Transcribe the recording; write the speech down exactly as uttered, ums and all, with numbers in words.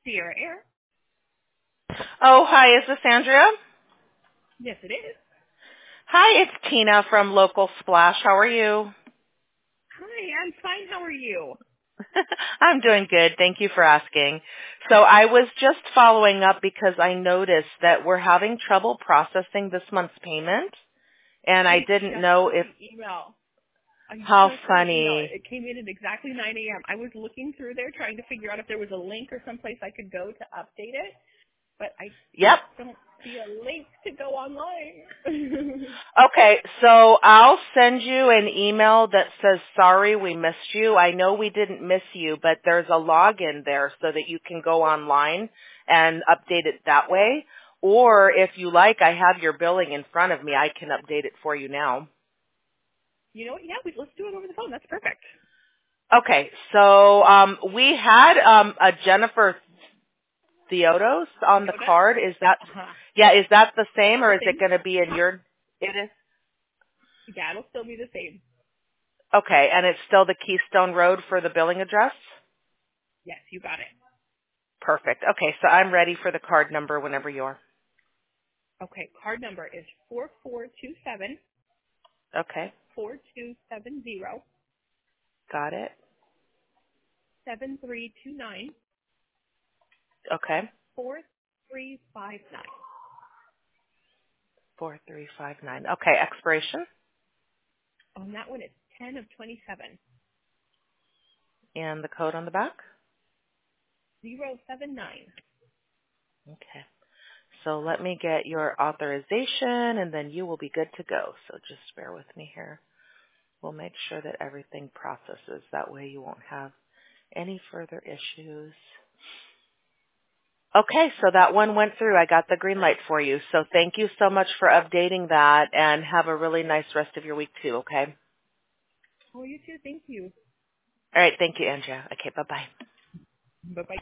Sierra Air. Oh, hi, is this Andrea? Yes, it is. Hi, it's Tina from Local Splash. How are you? Hi, I'm fine. How are you? I'm doing good. Thank you for asking. So I was just following up because I noticed that we're having trouble processing this month's payment, and I I didn't just know got if, the email. I how just got the email. funny. It came in at exactly nine a.m. I was looking through there trying to figure out if there was a link or someplace I could go to update it, but I Yep. don't see a link to go online. Okay, so I'll send you an email that says, sorry we missed you. I know we didn't miss you, but there's a login there so that you can go online and update it that way. Or if you like, I have your billing in front of me. I can update it for you now. You know what? Yeah, we, let's do it over the phone. That's perfect. Okay, so um, we had um, a Jennifer Theodos on the Yoda? card. Is that, Uh-huh. yeah, is that the same or The is it same? going to be in your, it is? Yeah, it'll still be the same. Okay, and it's still the Keystone Road for the billing address? Yes, you got it. Perfect. Okay, so I'm ready for the card number whenever you are. Okay, card number is four four two seven Okay, four two seven zero got it. seven three two nine Okay, four three five nine. four three five nine. Okay, expiration On that one, it's ten of twenty-seven. and the code on the back. Zero seven nine. Okay, so let me get your authorization and then you will be good to go. So just bear with me here. We'll make sure that everything processes. That way you won't have any further issues. Okay, so that one went through. I got the green light for you. So thank you so much for updating that and have a really nice rest of your week too, okay? Oh, you too. Thank you. All right, thank you, Andrea. Okay, bye-bye. Bye bye.